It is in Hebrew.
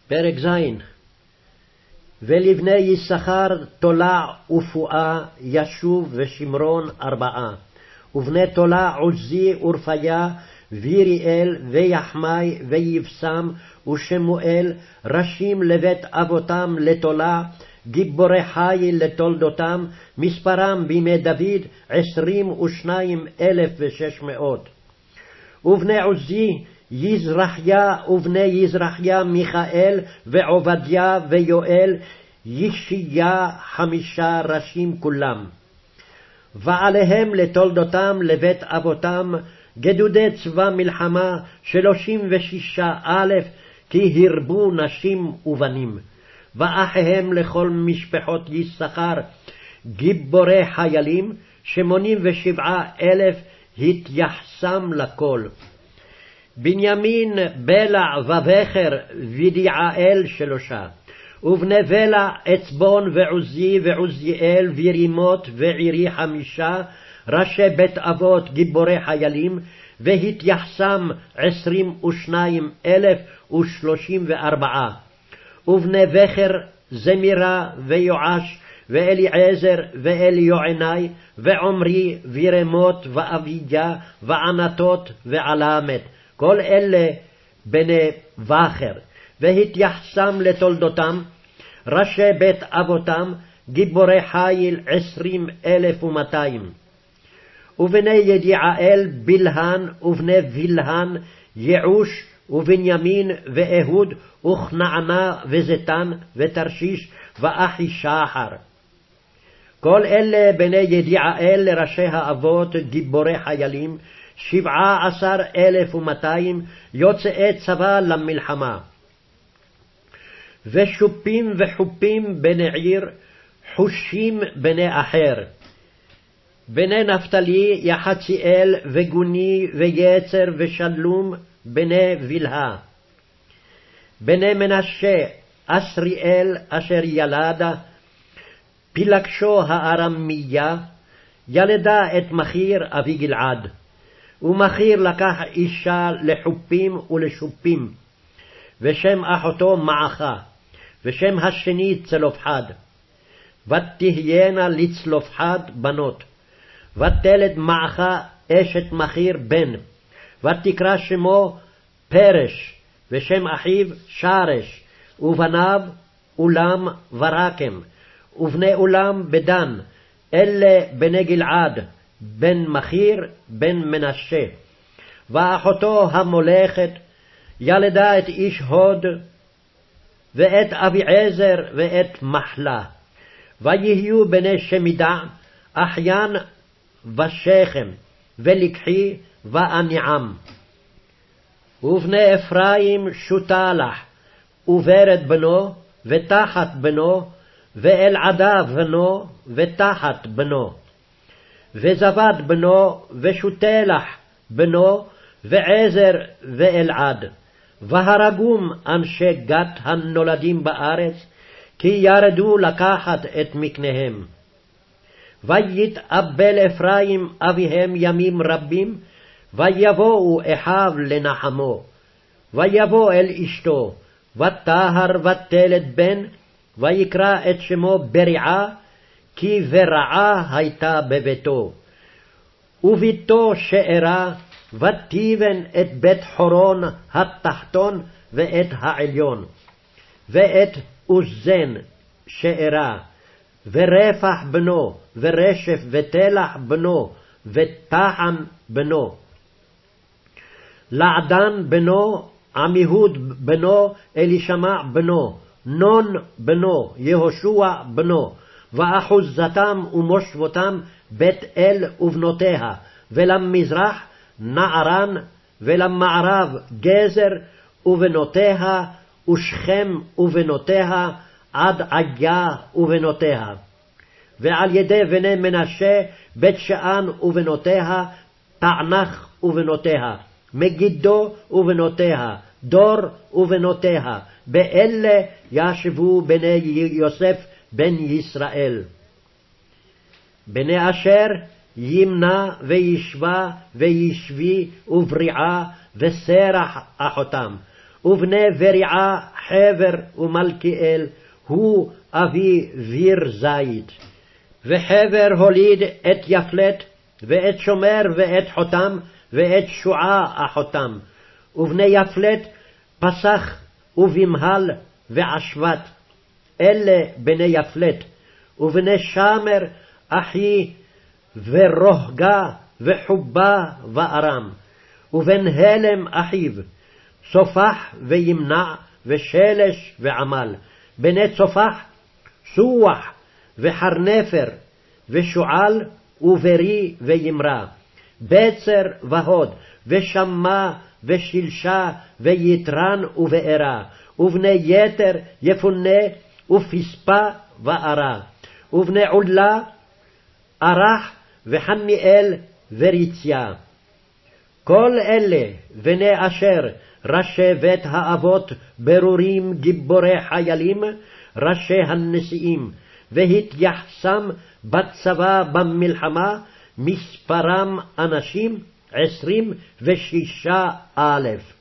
פרק ז'. ולבני יששכר תולע ופואה ישוב ושמרון 4, ובני תולע עוזי ורפיה ויריאל ויחמי ויבשם ושמואל ראשים לבית אבותם לתולע, גיבורי חיל לתולדותם, מספרם בימי דוד 22,600. ובני עוזי יזרחיה ובני יזרחיה מיכאל ועובדיה ויואל, ישיה 5 ראשים כולם. ועליהם לתולדותם לבית אבותם גדודי צבא מלחמה 36,000, כי הרבו נשים ובנים. ואחיהם לכל משפחות יששכר גיבורי חיילים 87,000, התייחסם לכל. בנימין בלע ובכר ודיעאל 3, ובני בלע עצבון ועוזי ועוזיאל ורימות ועירי 5, ראשי בית אבות גיבורי חיילים, והתייחסם 22,034. ובני בכר זמירה ויואש ואליעזר ואליועני ועמרי ורמות ואביה וענתות ועלמת, כל אלה בני בכר. והתייחסם לתולדותם ראשי בית אבותם גיבורי חיל 20,200. ובני ידיעאל בלהן ובני בלהן יעוש ובנימין ואהוד וכנענה וזיתן ותרשיש ואחי שחר. כל אלה בני ידיעאל לראשי האבות גיבורי חיילים 17,200, יוצאי צבא למלחמה. ושופים וחופים בני עיר, חושים בני אחר. בני נפתלי יחציאל וגוני ויצר ושלום בני בלהה. בני מנשה אסריאל אשר ילדה, פילגשו הארמיה, ילדה את מחיר אבי גלעד. ומחיר לקח אישה לחופים ולשופים, ושם אחותו מעכה, ושם השני צלופחד. ותהיינה לצלופחד בנות, ותלד מעכה אשת מחיר בן, ותקרא שמו פרש, ושם אחיו שרש, ובניו אולם ורקם, ובני אולם בדן, אלה בני גלעד, בן מחיר בן מנשה. ואחותו המולכת ילדה את איש הוד, ואת אביעזר ואת מחלה. ויהיו בני שמידה אחיין ושכם, ולקחי ואניעם. ובני אפרים שותלח, וברד בנו, ותחת בנו, ואלעדה בנו, ותחת בנו. וזבד בנו, ושותלח בנו, ועזר ואלעד. והרגום אנשי גת הנולדים בארץ, כי ירדו לקחת את מקניהם. ויתאבל אפרים אביהם ימים רבים, ויבואו אחיו לנחמו. ויבוא אל אשתו, ותהר ותלד בן, ויקרא את שמו בריעה, כי ברעה הייתה בביתו. וביתו שארה, ותיבן את בית חורון התחתון ואת העליון, ואת עוזן שארה, ורפח בנו, ורשף ותלח בנו, ותחן בנו. לעדן בנו, עמיהוד בנו, אלישמע בנו, נון בנו, יהושע בנו, ואחוזתם ומושבותם בית אל ובנותיה, ולמזרח נערן, ולמערב גזר ובנותיה, ושכם ובנותיה, עד עיה ובנותיה. ועל ידי בני מנשה בית שאן ובנותיה, תענך ובנותיה, מגידו ובנותיה, דור ובנותיה. באלה ישבו בני יוסף בן ישראל. בני אשר ימנה וישבה וישבי ובריעה וסרח אחותם, ובני בריעה חבר ומלכיאל, הוא אבי ביר זית. וחבר הוליד את יפלט, ואת שומר ואת חותם, ואת שועה אחותם. ובני יפלט פסח ובמהל ועשבת, אלה בני יפלט. ובני שמר אחי ורוהגה וחובה וארם. ובן הלם אחיו, צופח וימנע ושלש ועמל. בני צופח, סוח וחרנפר ושועל וברי וימרה. בצר והוד ושמה ושלשה ויתרן ובארה. ובני יתר יפונה ופספה וארה. ובני עולה ערך וחמיאל וריציה. כל אלה בני אשר ראשי בית האבות ברורים גיבורי חיילים, ראשי הנשיאים, והתייחסם בצבא במלחמה, מספרם אנשים 26,000.